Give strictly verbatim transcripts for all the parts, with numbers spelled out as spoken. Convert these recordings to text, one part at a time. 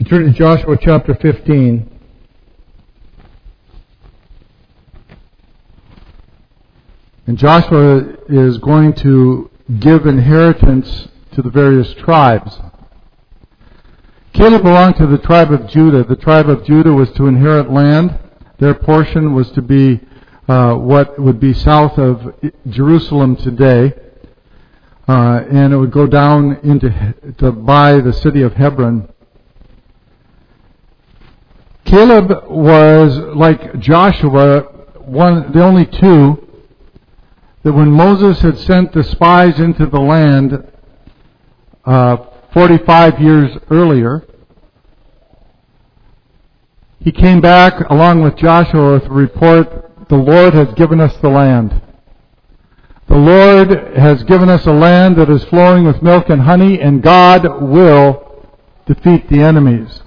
Turn to Joshua chapter fifteen. And Joshua is going to give inheritance to the various tribes. Caleb belonged to the tribe of Judah. The tribe of Judah was to inherit land. Their portion was to be uh, what would be south of Jerusalem today. Uh, and it would go down into to by the city of Hebron. Caleb was, like Joshua, one the only two that when Moses had sent the spies into the land uh, forty-five years earlier, he came back along with Joshua with a report, the Lord has given us the land. The Lord has given us a land that is flowing with milk and honey, and God will defeat the enemies.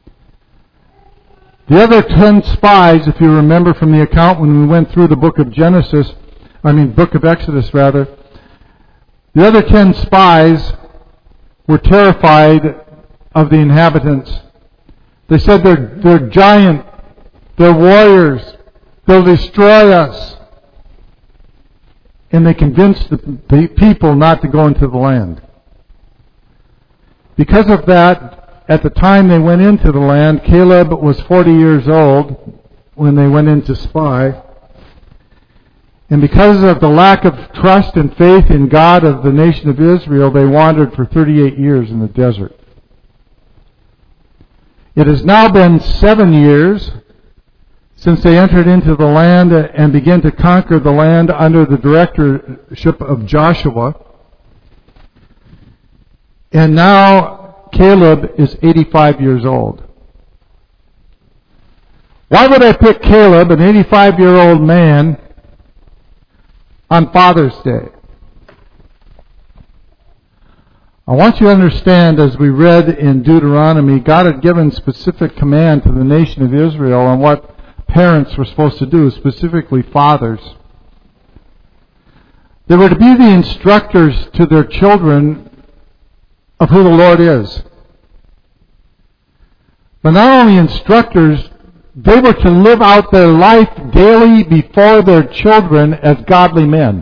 The other ten spies, if you remember from the account when we went through the book of Genesis, I mean book of Exodus rather, the other ten spies were terrified of the inhabitants. They said they're, they're giant, they're warriors, they'll destroy us. And they convinced the people not to go into the land. Because of that, at the time they went into the land, Caleb was forty years old when they went in to spy. And because of the lack of trust and faith in God of the nation of Israel, they wandered for thirty-eight years in the desert. It has now been seven years since they entered into the land and began to conquer the land under the directorship of Joshua. And now Caleb is eighty-five years old. Why would I pick Caleb, an eighty-five-year-old man, on Father's Day? I want you to understand, as we read in Deuteronomy, God had given specific command to the nation of Israel on what parents were supposed to do, specifically fathers. They were to be the instructors to their children of who the Lord is. But not only instructors, they were to live out their life daily before their children as godly men.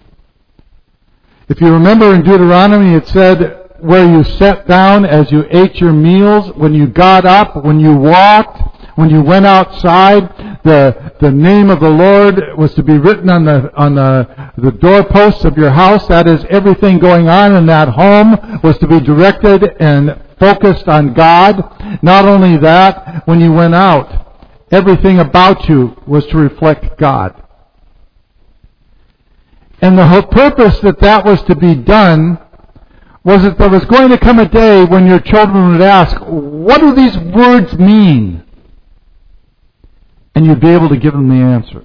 If you remember in Deuteronomy, it said, where you sat down as you ate your meals, when you got up, when you walked, when you went outside, the the name of the Lord was to be written on the on the, the doorposts of your house. That is, everything going on in that home was to be directed and focused on God. Not only that, when you went out, everything about you was to reflect God. And the whole purpose that that was to be done was that there was going to come a day when your children would ask, what do these words mean? And you'd be able to give them the answer.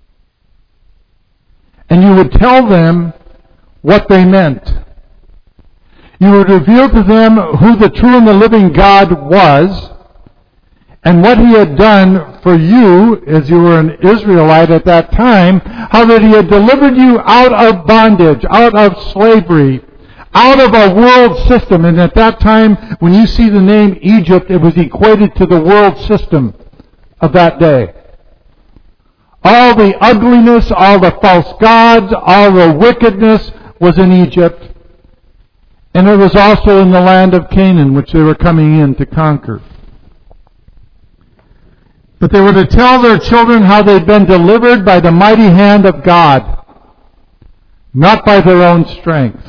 And you would tell them what they meant. You would reveal to them who the true and the living God was, and what He had done for you as you were an Israelite at that time, how that He had delivered you out of bondage, out of slavery, out of a world system. And at that time, when you see the name Egypt, it was equated to the world system of that day. All the ugliness, all the false gods, all the wickedness was in Egypt. And it was also in the land of Canaan, which they were coming in to conquer. But they were to tell their children how they'd been delivered by the mighty hand of God, not by their own strength.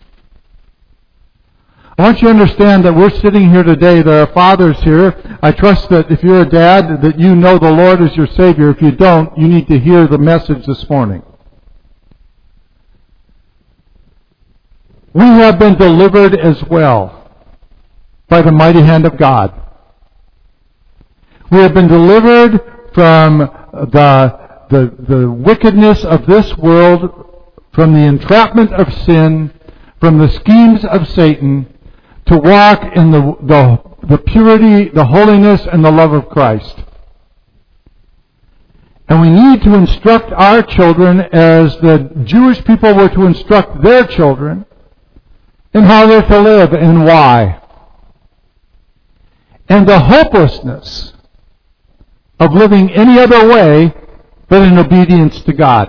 I want you to understand that we're sitting here today. There are fathers here. I trust that if you're a dad, that you know the Lord as your Savior. If you don't, you need to hear the message this morning. We have been delivered as well by the mighty hand of God. We have been delivered from the, the, the wickedness of this world, from the entrapment of sin, from the schemes of Satan, to walk in the, the, the purity, the holiness, and the love of Christ. And we need to instruct our children as the Jewish people were to instruct their children in how they're to live and why. and the hopelessness of living any other way but in obedience to God.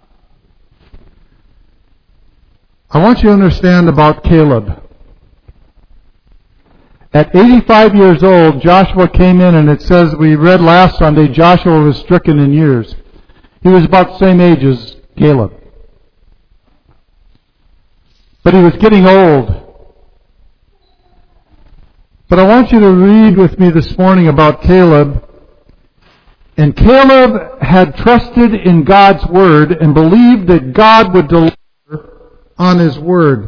I want you to understand about Caleb. At eighty-five years old, Joshua came in, and it says, we read last Sunday, Joshua was stricken in years. He was about the same age as Caleb. But he was getting old. But I want you to read with me this morning about Caleb. And Caleb had trusted in God's word and believed that God would deliver on his word.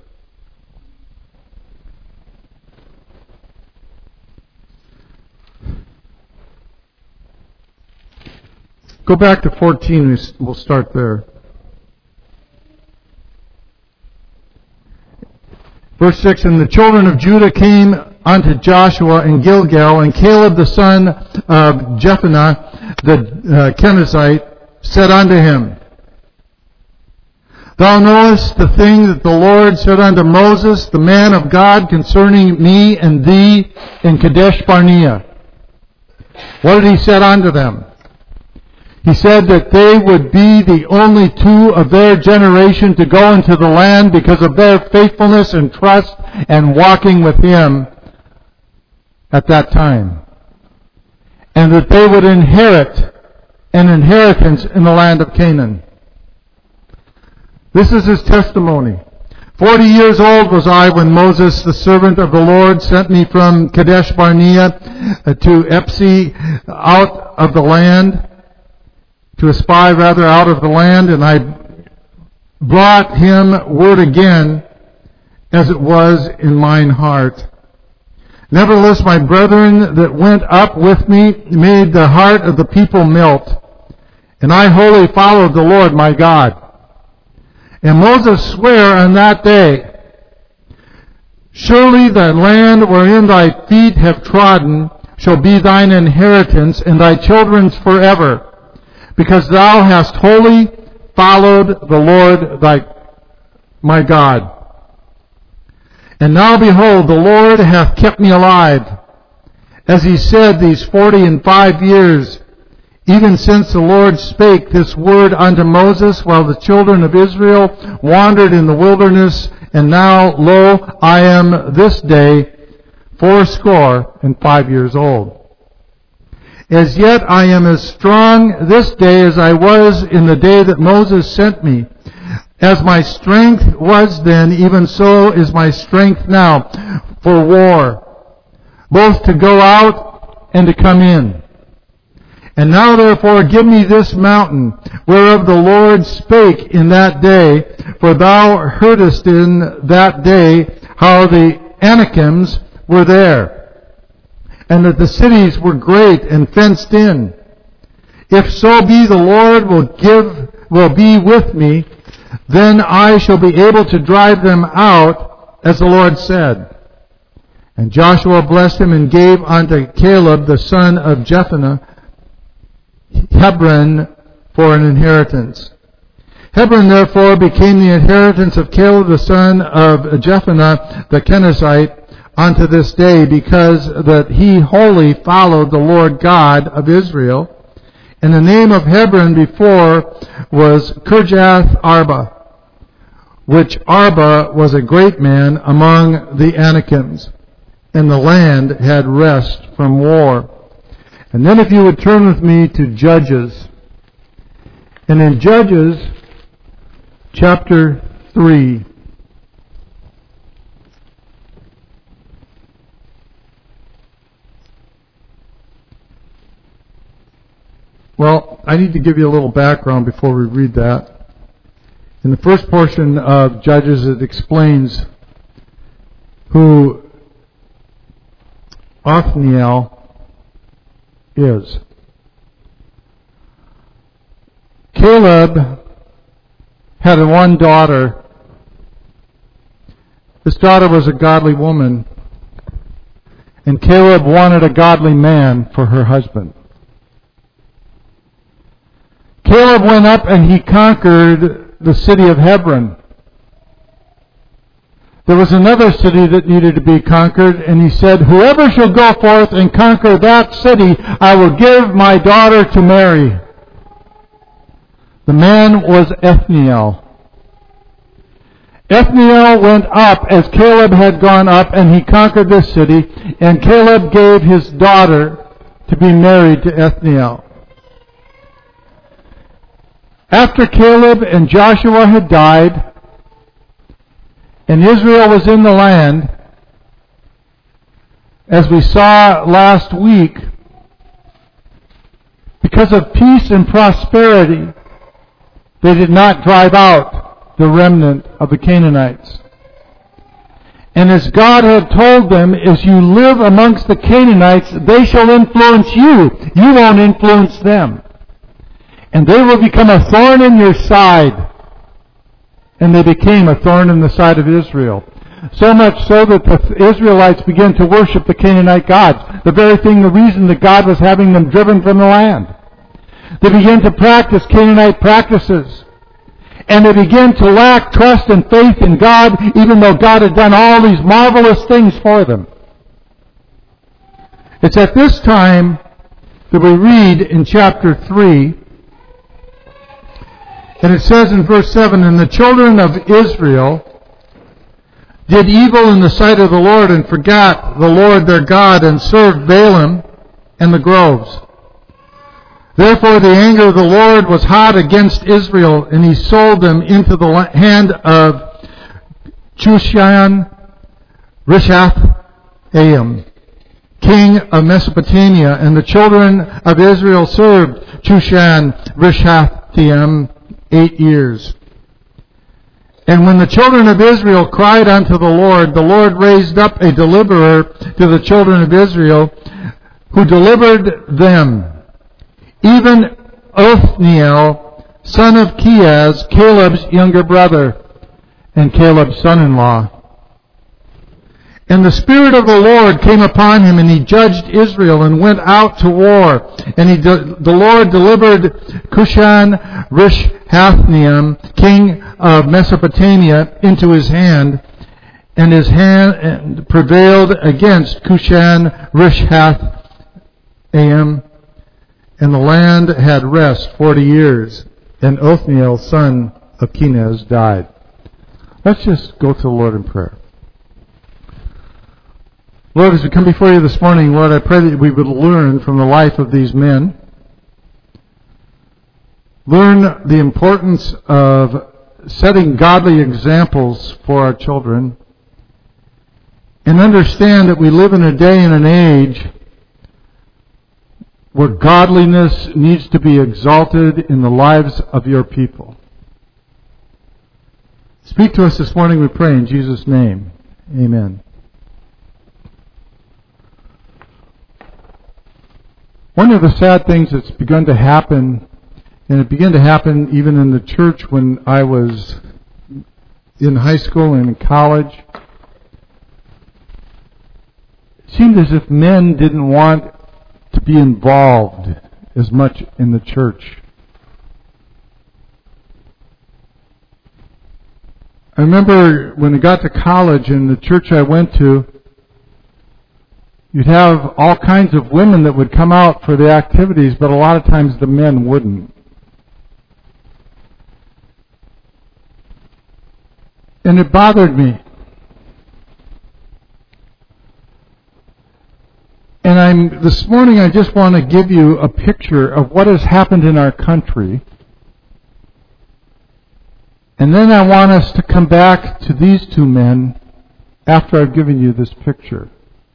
Go back to fourteen, we'll start there. Verse six, and the children of Judah came unto Joshua in Gilgal, and Caleb the son of Jephunneh the uh, Kenizzite said unto him, Thou knowest the thing that the Lord said unto Moses, the man of God, concerning me and thee in Kadesh Barnea. What did he say unto them? He said that they would be the only two of their generation to go into the land because of their faithfulness and trust and walking with him at that time. And that they would inherit an inheritance in the land of Canaan. This is his testimony. Forty years old was I when Moses, the servant of the Lord, sent me from Kadesh Barnea to Epsi out of the land, to espy rather out of the land, and I brought him word again, as it was in mine heart. Nevertheless, my brethren that went up with me made the heart of the people melt, and I wholly followed the Lord my God. And Moses sware on that day, Surely the land wherein thy feet have trodden shall be thine inheritance, and thy children's forever, because thou hast wholly followed the Lord thy my God. And now behold, the Lord hath kept me alive, as he said these forty and five years, even since the Lord spake this word unto Moses, while the children of Israel wandered in the wilderness. And now, lo, I am this day fourscore and five years old. As yet I am as strong this day as I was in the day that Moses sent me. As my strength was then, even so is my strength now for war, both to go out and to come in. And now therefore give me this mountain, whereof the Lord spake in that day, for thou heardest in that day how the Anakims were there, and that the cities were great and fenced in. If so be the Lord will give, will be with me, then I shall be able to drive them out, as the Lord said. And Joshua blessed him and gave unto Caleb the son of Jephunneh Hebron for an inheritance. Hebron therefore became the inheritance of Caleb the son of Jephunneh the Kenizzite unto this day, because that he wholly followed the Lord God of Israel. And the name of Hebron before was Kirjath Arba, which Arba was a great man among the Anakims, and the land had rest from war. And then if you would turn with me to Judges. And in Judges chapter three, well, I need to give you a little background before we read that. In the first portion of Judges, it explains who Othniel is. Caleb had one daughter. This daughter was a godly woman, and Caleb wanted a godly man for her husband. Caleb went up and he conquered the city of Hebron. there was another city that needed to be conquered, and he said, whoever shall go forth and conquer that city, I will give my daughter to marry. The man was Othniel. Othniel went up as Caleb had gone up, and he conquered this city, and Caleb gave his daughter to be married to Othniel. After Caleb and Joshua had died, and Israel was in the land, as we saw last week, because of peace and prosperity, they did not drive out the remnant of the Canaanites. And as God had told them, as you live amongst the Canaanites, they shall influence you. You won't influence them. And they will become a thorn in your side. And they became a thorn in the side of Israel. So much so that the Israelites began to worship the Canaanite gods. The very thing, the reason that God was having them driven from the land. They began to practice Canaanite practices. And they began to lack trust and faith in God, even though God had done all these marvelous things for them. It's at this time that we read in chapter three, and it says in verse seven, and the children of Israel did evil in the sight of the Lord and forgot the Lord their God and served Baalim and the groves. Therefore the anger of the Lord was hot against Israel, and he sold them into the hand of Cushan Rishathaim, king of Mesopotamia, and the children of Israel served Cushan Rishathaim eight years. And when the children of Israel cried unto the Lord, the Lord raised up a deliverer to the children of Israel, who delivered them. Even Othniel, son of Keaz, Caleb's younger brother, and Caleb's son-in-law. And the Spirit of the Lord came upon him, and he judged Israel, and went out to war. And he de- the Lord delivered Cushan Rishathaim, king of Mesopotamia, into his hand, and his hand prevailed against Cushan Rishathaim. And the land had rest forty years, and Othniel, son of Kenaz, died. Let's just go to the Lord in prayer. Lord, as we come before you this morning, Lord, I pray that we would learn from the life of these men. Learn the importance of setting godly examples for our children. And understand that we live in a day and an age where godliness needs to be exalted in the lives of your people. Speak to us this morning, we pray, in Jesus' name. Amen. One of the sad things that's begun to happen, and it began to happen even in the church when I was in high school and in college, it seemed as if men didn't want to be involved as much in the church. I remember when I got to college and the church I went to, you'd have all kinds of women that would come out for the activities, but a lot of times the men wouldn't. And it bothered me. And I'm this morning I just want to give you a picture of what has happened in our country. And then I want us to come back to these two men after I've given you this picture.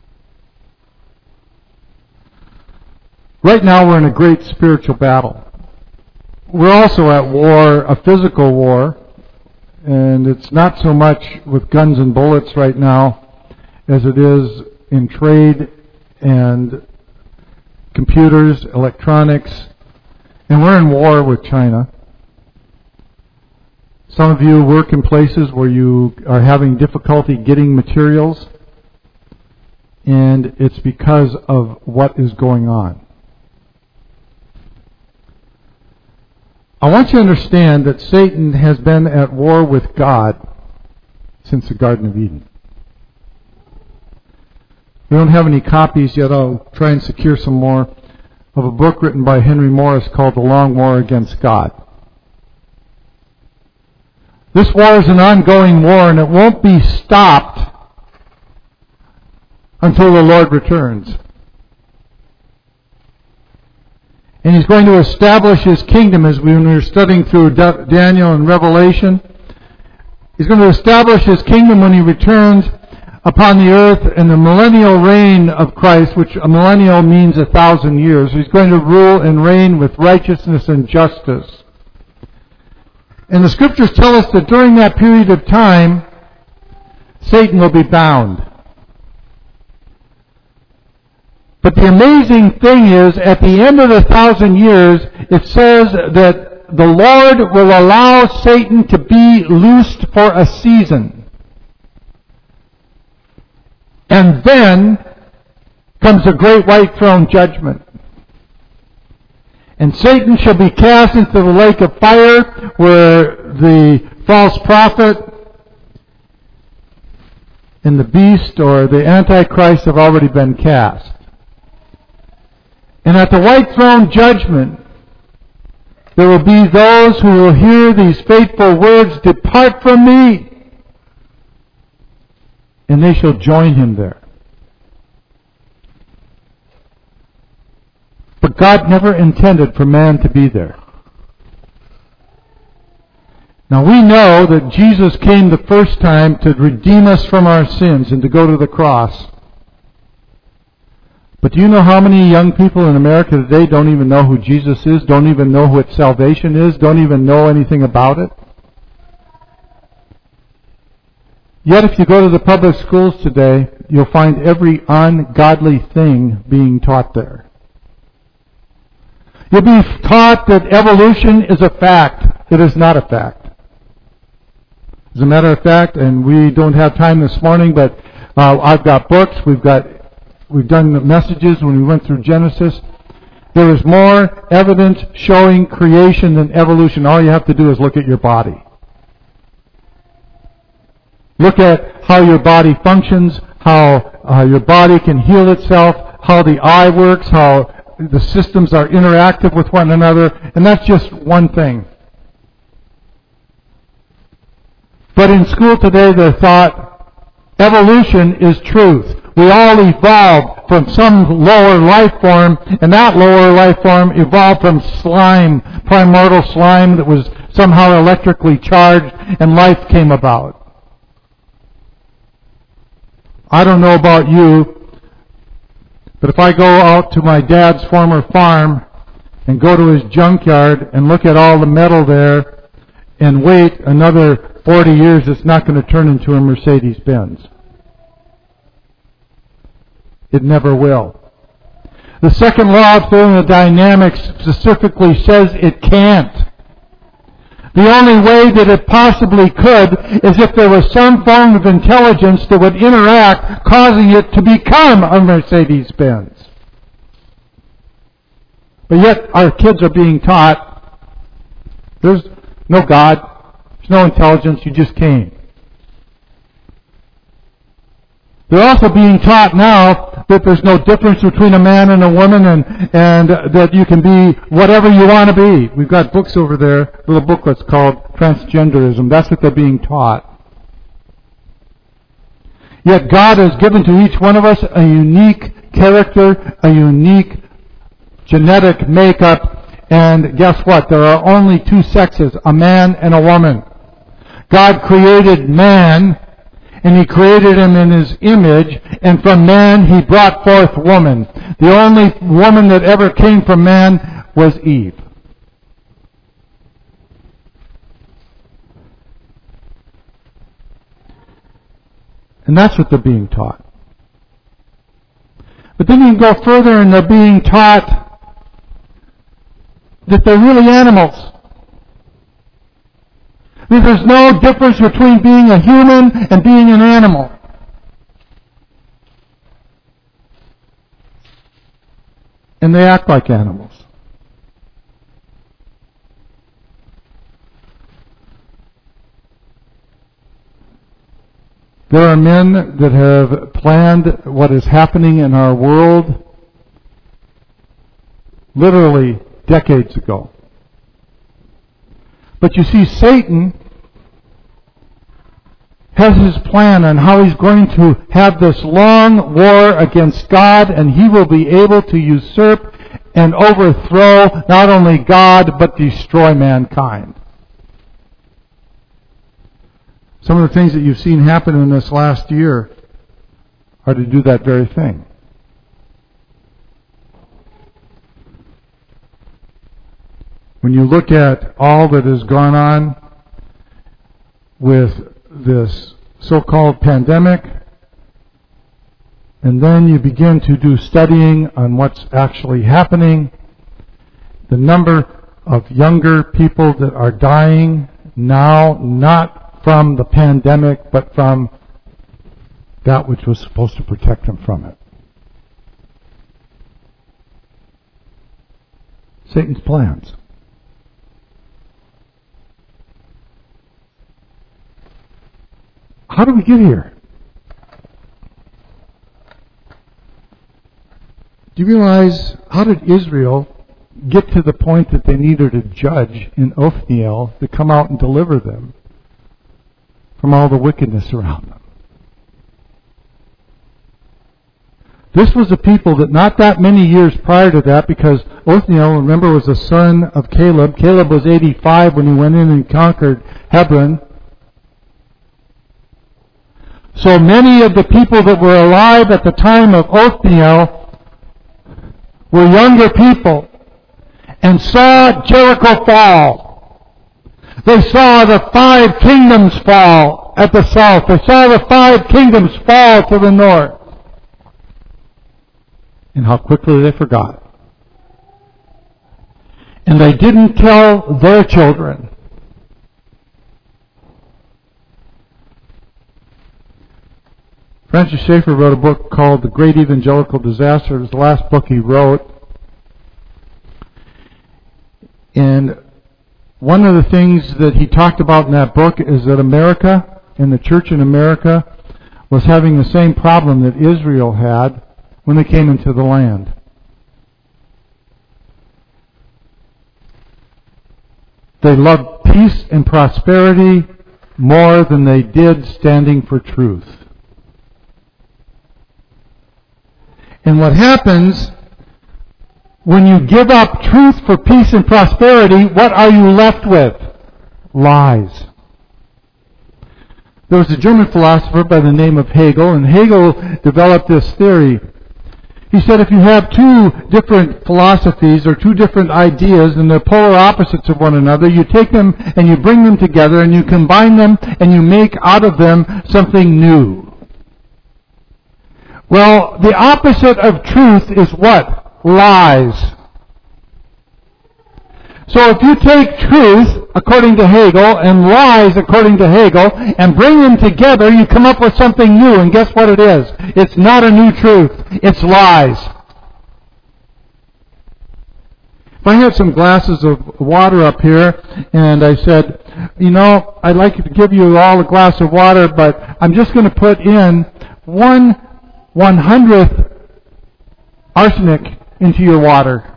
Right now we're in a great spiritual battle. We're also at war, a physical war, and it's not so much with guns and bullets right now as it is in trade and computers, electronics, and we're in war with China. Some of you work in places where you are having difficulty getting materials, and it's because of what is going on. I want you to understand that Satan has been at war with God since the Garden of Eden. We don't have any copies yet. I'll try and secure some more of a book written by Henry Morris called The Long War Against God. This war is an ongoing war, and it won't be stopped until the Lord returns. And He's going to establish His kingdom, as we were studying through Daniel and Revelation. He's going to establish His kingdom when He returns upon the earth in the millennial reign of Christ, which a millennial means a thousand years. He's going to rule and reign with righteousness and justice. And the Scriptures tell us that during that period of time, Satan will be bound. But the amazing thing is, at the end of the thousand years, it says that the Lord will allow Satan to be loosed for a season. And then comes the great white throne judgment. And Satan shall be cast into the lake of fire, where the false prophet and the beast or the Antichrist have already been cast. And at the white throne judgment, there will be those who will hear these fateful words, "Depart from me," and they shall join Him there. But God never intended for man to be there. Now we know that Jesus came the first time to redeem us from our sins and to go to the cross. But do you know how many young people in America today don't even know who Jesus is, don't even know what salvation is, don't even know anything about it? Yet if you go to the public schools today, you'll find every ungodly thing being taught there. You'll be taught that evolution is a fact. It is not a fact. As a matter of fact, and we don't have time this morning, but uh, I've got books, we've got We've done the messages when we went through Genesis. There is more evidence showing creation than evolution. All you have to do is look at your body. Look at how your body functions, how uh, your body can heal itself, how the eye works, how the systems are interactive with one another, and that's just one thing. But in school today, they're taught evolution is truth. We all evolved from some lower life form, and that lower life form evolved from slime, primordial slime that was somehow electrically charged, and life came about. I don't know about you, but if I go out to my dad's former farm and go to his junkyard and look at all the metal there and wait another forty years, it's not going to turn into a Mercedes-Benz. It never will. The second law of thermodynamics specifically says it can't. The only way that it possibly could is if there was some form of intelligence that would interact, causing it to become a Mercedes-Benz. But yet our kids are being taught there's no God, there's no intelligence, you just came. They're also being taught now that there's no difference between a man and a woman, and, and that you can be whatever you want to be. We've got books over there, little booklets called Transgenderism. That's what they're being taught. Yet God has given to each one of us a unique character, a unique genetic makeup, and guess what? There are only two sexes, a man and a woman. God created man, and He created him in His image, and from man He brought forth woman. The only woman that ever came from man was Eve. And that's what they're being taught. But then you can go further and they're being taught that they're really animals. There's no difference between being a human and being an animal. And they act like animals. There are men that have planned what is happening in our world literally decades ago. But you see, Satan has his plan on how he's going to have this long war against God, and he will be able to usurp and overthrow not only God, but destroy mankind. Some of the things that you've seen happen in this last year are to do that very thing. When you look at all that has gone on with this so-called pandemic, and then you begin to do studying on what's actually happening, the number of younger people that are dying now, not from the pandemic, but from that which was supposed to protect them from it. Satan's plans. How do we get here? Do you realize, how did Israel get to the point that they needed a judge in Othniel to come out and deliver them from all the wickedness around them? This was a people that not that many years prior to that, because Othniel, remember, was the son of Caleb. Caleb was eighty-five when he went in and conquered Hebron. So many of the people that were alive at the time of Othniel were younger people and saw Jericho fall. They saw the five kingdoms fall at the south. They saw the five kingdoms fall to the north. And how quickly they forgot. And they didn't tell their children. Francis Schaeffer wrote a book called The Great Evangelical Disaster. It was the last book he wrote. And one of the things that he talked about in that book is that America, and the church in America, was having the same problem that Israel had when they came into the land. They loved peace and prosperity more than they did standing for truth. And what happens when you give up truth for peace and prosperity, what are you left with? Lies. There was a German philosopher by the name of Hegel, and Hegel developed this theory. He said if you have two different philosophies or two different ideas and they're polar opposites of one another, you take them and you bring them together and you combine them and you make out of them something new. Well, the opposite of truth is what? Lies. So if you take truth, according to Hegel, and lies, according to Hegel, and bring them together, you come up with something new. And guess what it is? It's not a new truth. It's lies. If I had some glasses of water up here, and I said, you know, I'd like to give you all a glass of water, but I'm just going to put in one one hundredth arsenic into your water.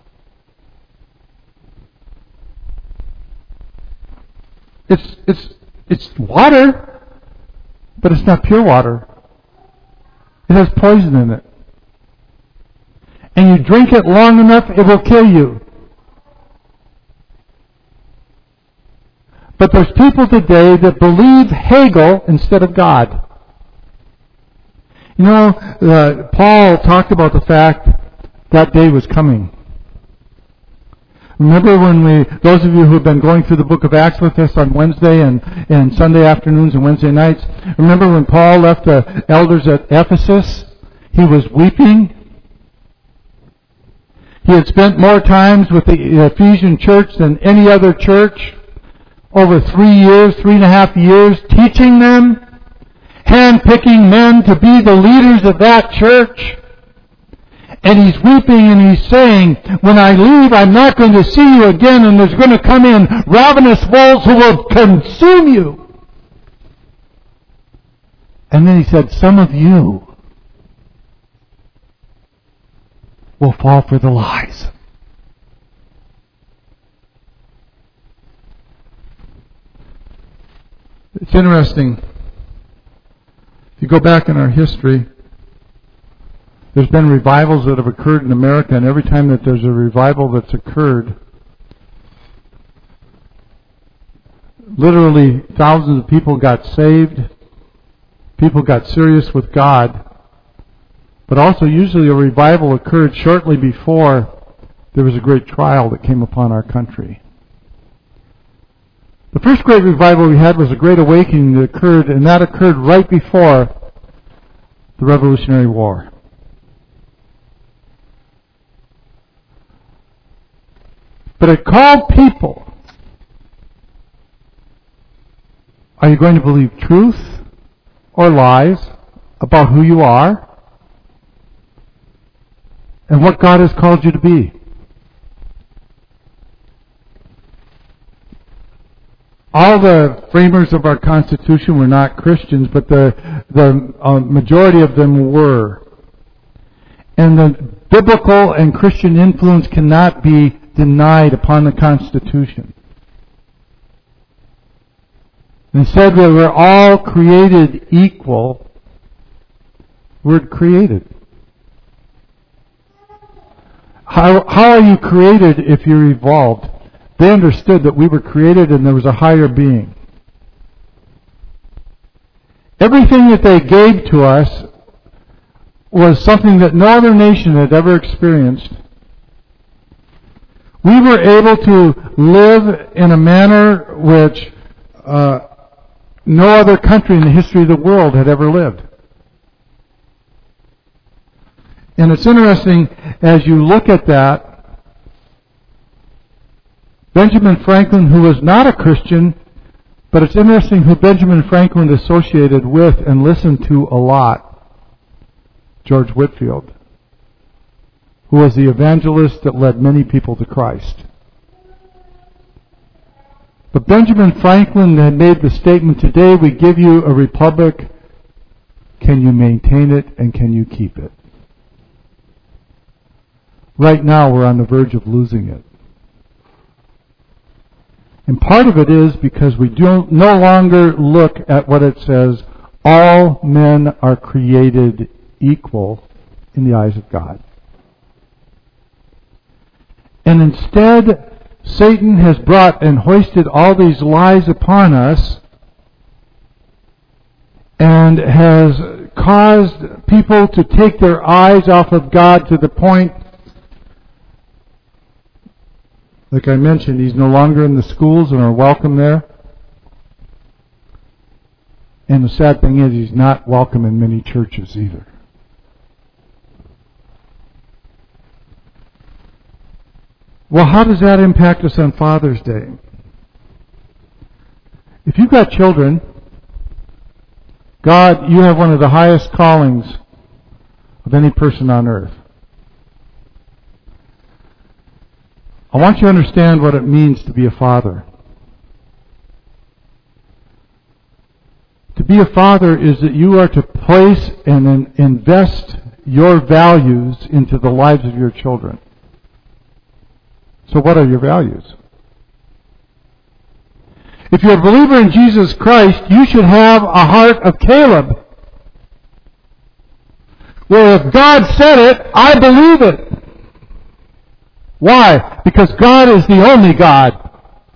It's it's it's water, but it's not pure water. It has poison in it. And you drink it long enough, it will kill you. But there's people today that believe Hegel instead of God. You know, uh, Paul talked about the fact that day was coming. Remember when we, those of you who have been going through the book of Acts with us on Wednesday and, and Sunday afternoons and Wednesday nights, remember when Paul left the elders at Ephesus? He was weeping. He had spent more times with the Ephesian church than any other church. Over three years, three and a half years, teaching them, hand-picking men to be the leaders of that church. And he's weeping and he's saying, when I leave, I'm not going to see you again, and there's going to come in ravenous wolves who will consume you. And then he said, some of you will fall for the lies. It's interesting. If you go back in our history, there's been revivals that have occurred in America, and every time that there's a revival that's occurred, literally thousands of people got saved, people got serious with God, but also usually a revival occurred shortly before there was a great trial that came upon our country. The first great revival we had was a great awakening that occurred, and that occurred right before the Revolutionary War. But it called people. Are you going to believe truth or lies about who you are and what God has called you to be? All the framers of our Constitution were not Christians, but the, the uh, majority of them were. And the biblical and Christian influence cannot be denied upon the Constitution. And said that we're all created equal. Word created. How, how are you created if you're evolved? They understood that we were created and there was a higher being. Everything that they gave to us was something that no other nation had ever experienced. We were able to live in a manner which uh, no other country in the history of the world had ever lived. And it's interesting, as you look at that, Benjamin Franklin, who was not a Christian, but it's interesting who Benjamin Franklin associated with and listened to a lot, George Whitefield, who was the evangelist that led many people to Christ. But Benjamin Franklin had made the statement, today we give you a republic, can you maintain it and can you keep it? Right now we're on the verge of losing it. And part of it is because we don't no longer look at what it says, all men are created equal in the eyes of God. And instead, Satan has brought and hoisted all these lies upon us and has caused people to take their eyes off of God to the point, like I mentioned, he's no longer in the schools and are welcome there. And the sad thing is, he's not welcome in many churches either. Well, how does that impact us on Father's Day? If you've got children, God, you have one of the highest callings of any person on earth. I want you to understand what it means to be a father. To be a father is that you are to place and invest your values into the lives of your children. So what are your values? If you're a believer in Jesus Christ, you should have a heart of Caleb. Well, if God said it, I believe it. Why? Because God is the only God.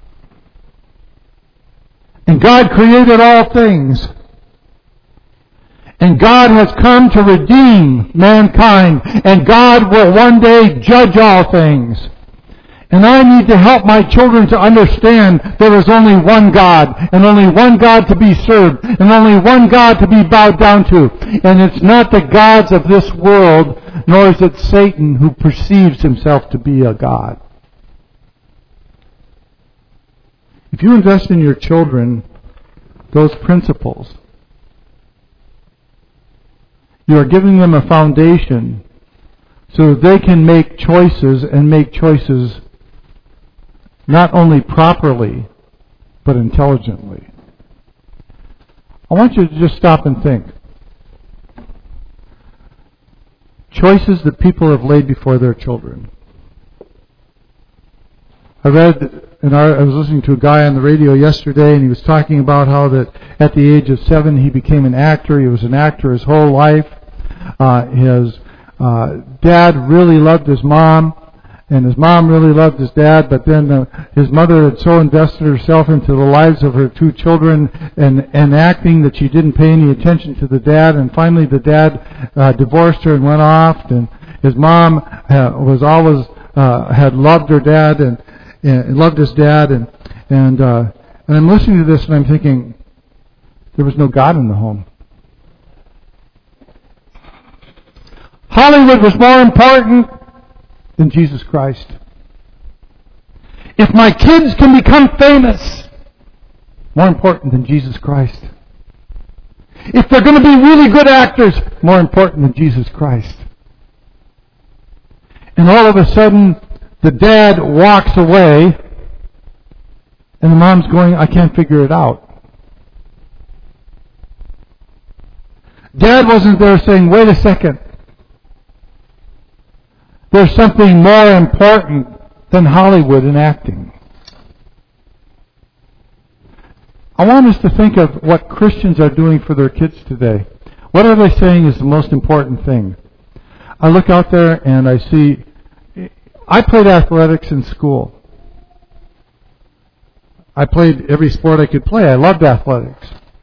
And God created all things. And God has come to redeem mankind. And God will one day judge all things. And I need to help my children to understand there is only one God, and only one God to be served, and only one God to be bowed down to. And it's not the gods of this world, nor is it Satan who perceives himself to be a God. If you invest in your children those principles, you are giving them a foundation so that they can make choices and make choices not only properly, but intelligently. I want you to just stop and think. choices that people have laid before their children. I read, and I was listening to a guy on the radio yesterday, and he was talking about how that at the age of seven he became an actor. He was an actor his whole life. Uh, his uh, dad really loved his mom, and his mom really loved his dad, but then uh, his mother had so invested herself into the lives of her two children and, and acting that she didn't pay any attention to the dad, and finally the dad uh, divorced her and went off, and his mom uh, was always, uh, had loved her dad and, and loved his dad, and, and, uh, and I'm listening to this and I'm thinking, there was no God in the home. Hollywood was more important than Jesus Christ. If my kids can become famous, more important than Jesus Christ. If they're going to be really good actors, more important than Jesus Christ. And all of a sudden, the dad walks away, and the mom's going, I can't figure it out. Dad wasn't there saying, wait a second. There's something more important than Hollywood and acting. I want us to think of what Christians are doing for their kids today. What are they saying is the most important thing? I look out there and I see, I played athletics in school. I played every sport I could play. I loved athletics.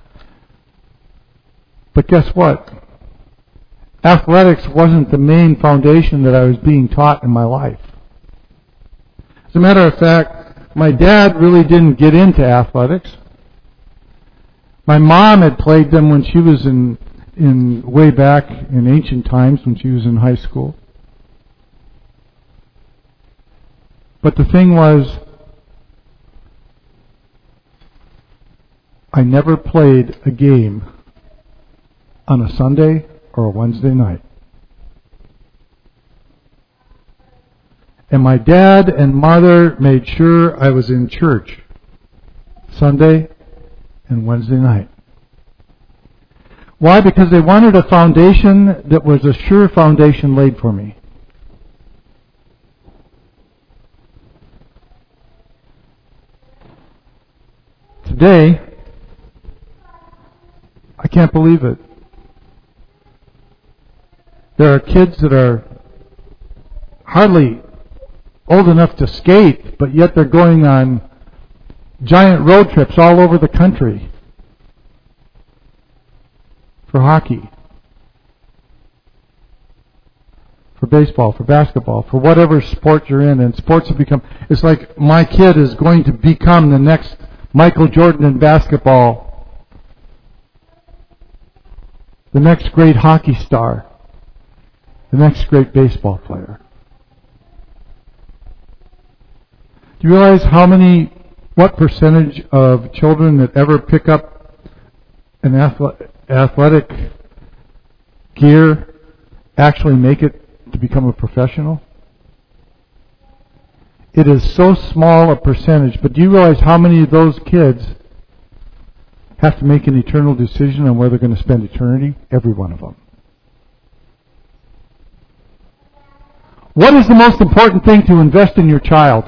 But guess what? Athletics wasn't the main foundation that I was being taught in my life. As a matter of fact, my dad really didn't get into athletics. My mom had played them when she was in, in way back in ancient times when she was in high school. But the thing was, I never played a game on a Sunday or a Wednesday night. And my dad and mother made sure I was in church Sunday and Wednesday night. Why? Because they wanted a foundation that was a sure foundation laid for me. Today, I can't believe it. There are kids that are hardly old enough to skate, but yet they're going on giant road trips all over the country for hockey, for baseball, for basketball, for whatever sport you're in. And sports have become, it's like my kid is going to become the next Michael Jordan in basketball, the next great hockey star, the next great baseball player. Do you realize how many, what percentage of children that ever pick up an athletic gear actually make it to become a professional? It is so small a percentage, but do you realize how many of those kids have to make an eternal decision on where they're going to spend eternity? Every one of them. What is the most important thing to invest in your child?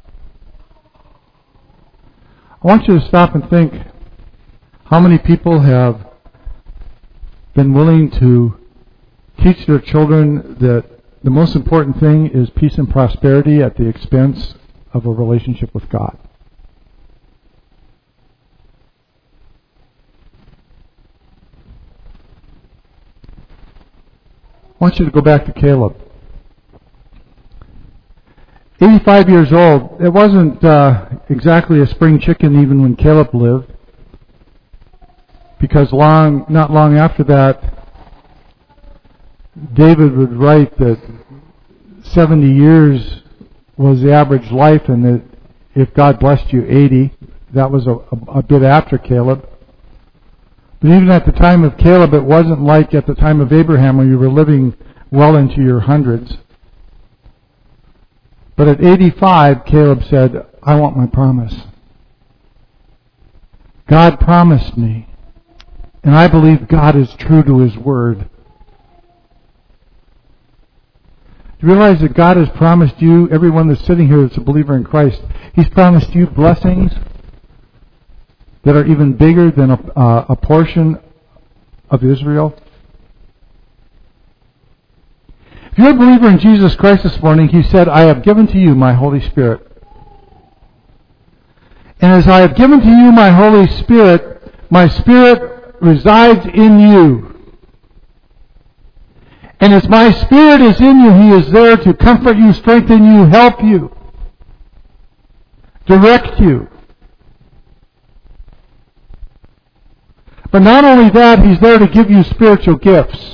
I want you to stop and think how many people have been willing to teach their children that the most important thing is peace and prosperity at the expense of a relationship with God. I want you to go back to Caleb. eighty-five years old. It wasn't uh, exactly a spring chicken even when Caleb lived, because long, not long after that, David would write that seventy years was the average life, and that if God blessed you, eighty. That was a, a, a bit after Caleb. But even at the time of Caleb, it wasn't like at the time of Abraham where you were living well into your hundreds. But at eighty-five, Caleb said, I want my promise. God promised me, and I believe God is true to His word. Do you realize that God has promised you, everyone that's sitting here that's a believer in Christ, He's promised you blessings that are even bigger than a, uh, a portion of Israel? If you're a believer in Jesus Christ this morning, He said, I have given to you my Holy Spirit. And as I have given to you my Holy Spirit, my Spirit resides in you. And as my Spirit is in you, He is there to comfort you, strengthen you, help you, direct you. But not only that, He's there to give you spiritual gifts.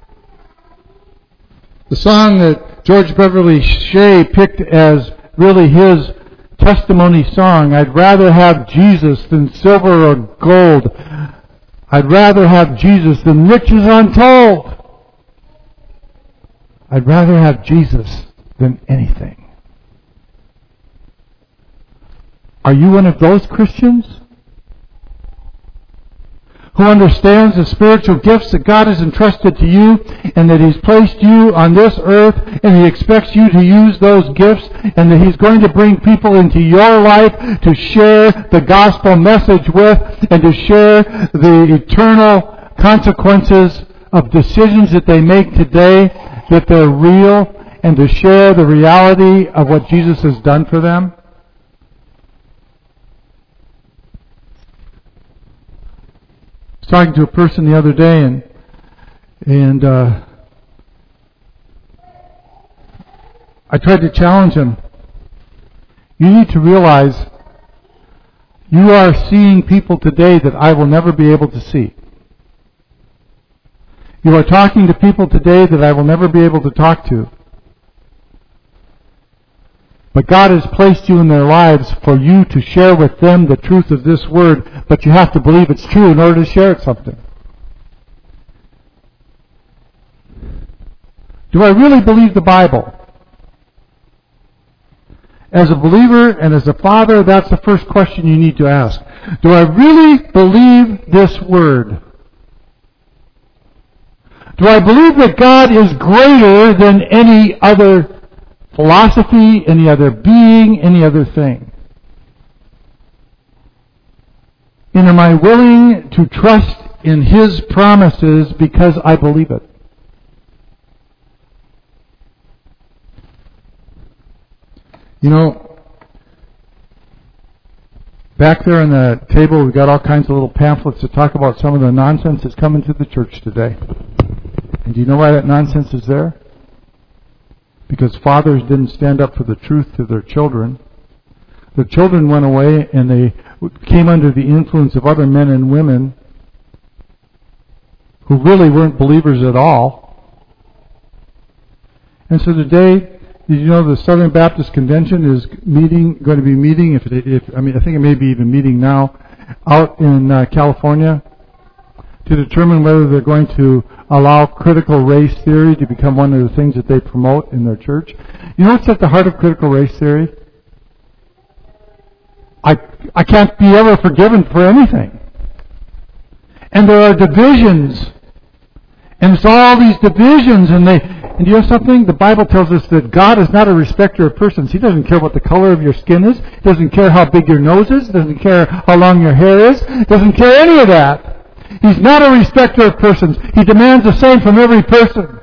The song that George Beverly Shea picked as really his testimony song, I'd rather have Jesus than silver or gold. I'd rather have Jesus than riches untold. I'd rather have Jesus than anything. Are you one of those Christians who understands the spiritual gifts that God has entrusted to you and that He's placed you on this earth and He expects you to use those gifts and that He's going to bring people into your life to share the gospel message with and to share the eternal consequences of decisions that they make today, that they're real, and to share the reality of what Jesus has done for them? I was talking to a person the other day, and and uh, I tried to challenge him. You need to realize you are seeing people today that I will never be able to see. You are talking to people today that I will never be able to talk to. But God has placed you in their lives for you to share with them the truth of this word, but you have to believe it's true in order to share it something. Do I really believe the Bible? As a believer and as a father, that's the first question you need to ask. Do I really believe this word? Do I believe that God is greater than any other philosophy, any other being, any other thing? And am I willing to trust in His promises because I believe it? You know, back there on the table we've got all kinds of little pamphlets that talk about some of the nonsense that's coming to the church today. And do you know why that nonsense is there? Because fathers didn't stand up for the truth to their children. The children went away and they came under the influence of other men and women who really weren't believers at all. And so today, did you know the Southern Baptist Convention is meeting, going to be meeting, if, it, if I mean, I think it may be even meeting now, out in uh, California, to determine whether they're going to allow critical race theory to become one of the things that they promote in their church. You know what's at the heart of critical race theory? I I can't be ever forgiven for anything. And there are divisions. And it's all these divisions, and they and you know something? The Bible tells us that God is not a respecter of persons. He doesn't care what the color of your skin is. He doesn't care how big your nose is. He doesn't care how long your hair is. He doesn't care any of that. He's not a respecter of persons. He demands the same from every person.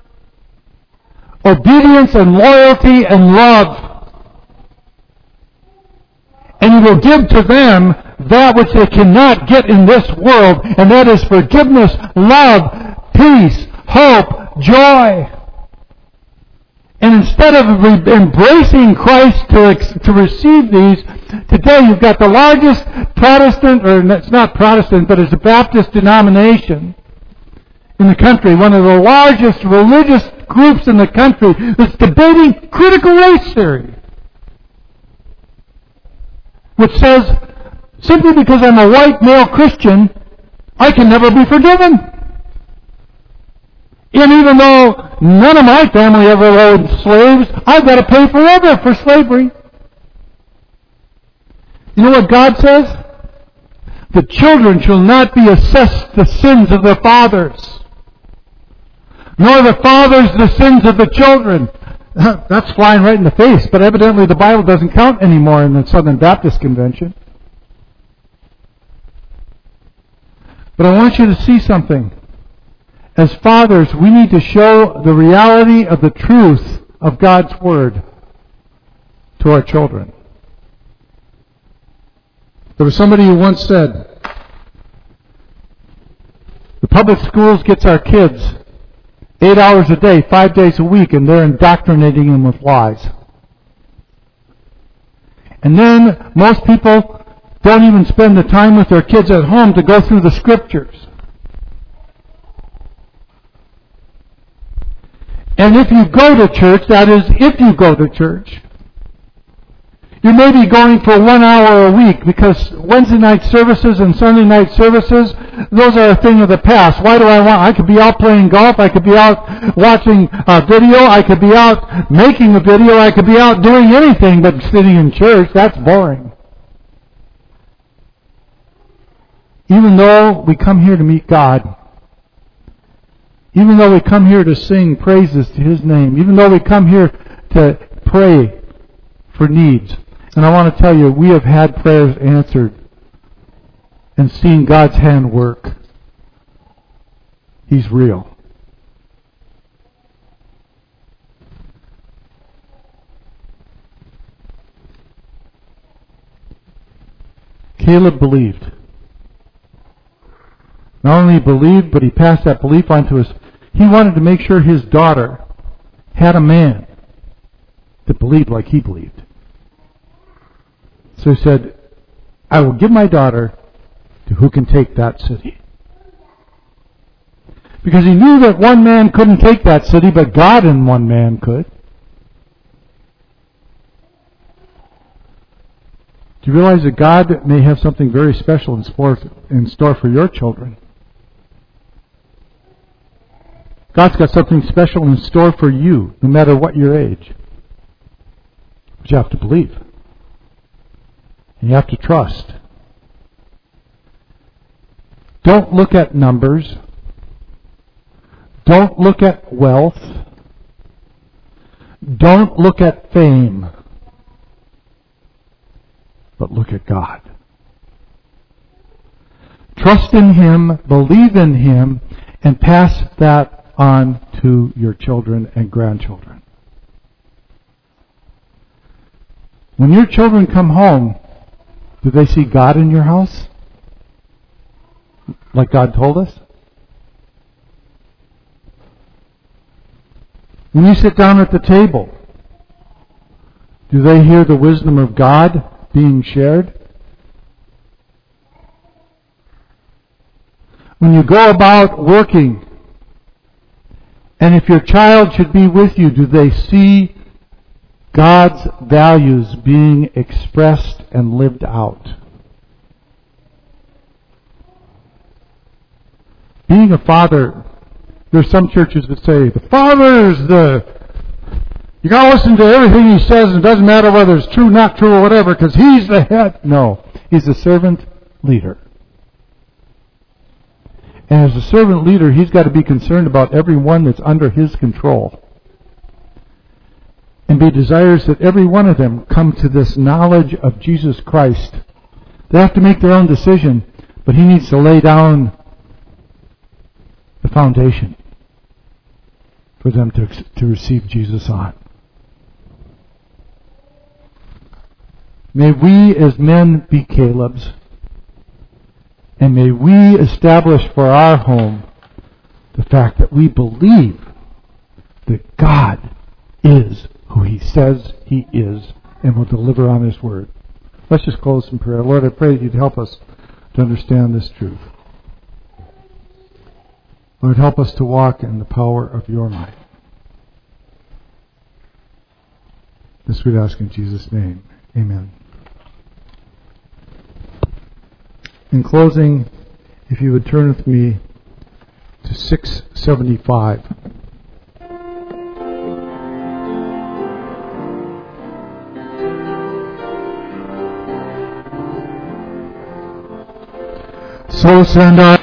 Obedience and loyalty and love. And He will give to them that which they cannot get in this world, and that is forgiveness, love, peace, hope, joy. And instead of re- embracing Christ to, ex- to receive these, today you've got the largest Protestant, or it's not Protestant, but it's a Baptist denomination in the country, one of the largest religious groups in the country that's debating critical race theory, which says, simply because I'm a white male Christian, I can never be forgiven. And even though none of my family ever owned slaves, I've got to pay forever for slavery. You know what God says? The children shall not be assessed the sins of their fathers, nor the fathers the sins of the children. That's flying right in the face, but evidently the Bible doesn't count anymore in the Southern Baptist Convention. But I want you to see something. As fathers, we need to show the reality of the truth of God's Word to our children. There was somebody who once said, the public schools gets our kids eight hours a day, five days a week, and they're indoctrinating them with lies. And then most people don't even spend the time with their kids at home to go through the Scriptures. And if you go to church, that is, if you go to church, you may be going for one hour a week, because Wednesday night services and Sunday night services, those are a thing of the past. Why do I want? I could be out playing golf. I could be out watching a video. I could be out making a video. I could be out doing anything but sitting in church. That's boring. Even though we come here to meet God, even though we come here to sing praises to His name, even though we come here to pray for needs, and I want to tell you, we have had prayers answered and seen God's hand work. He's real. Caleb believed. Not only he believed, but he passed that belief on to his... He wanted to make sure his daughter had a man that believed like he believed. So he said, I will give my daughter to who can take that city. Because he knew that one man couldn't take that city, but God in one man could. Do you realize that God may have something very special in store, in store for your children? God's got something special in store for you, no matter what your age. But you have to believe. And you have to trust. Don't look at numbers. Don't look at wealth. Don't look at fame. But look at God. Trust in Him, believe in Him, and pass that on to your children and grandchildren. When your children come home, do they see God in your house? Like God told us? When you sit down at the table, do they hear the wisdom of God being shared? When you go about working, and if your child should be with you, do they see God's values being expressed and lived out? Being a father, there's some churches that say, the father is the, you got to listen to everything he says, and it doesn't matter whether it's true, not true, or whatever, because he's the head. No, he's the servant leader. And as a servant leader, he's got to be concerned about everyone that's under his control. And be desirous that every one of them come to this knowledge of Jesus Christ. They have to make their own decision, but he needs to lay down the foundation for them to, to receive Jesus on. May we as men be Caleb's, and may we establish for our home the fact that we believe that God is who He says He is and will deliver on His word. Let's just close in prayer. Lord, I pray that You'd help us to understand this truth. Lord, help us to walk in the power of Your might. This we ask in Jesus' name. Amen. In closing, if you would turn with me to six seventy-five. So send our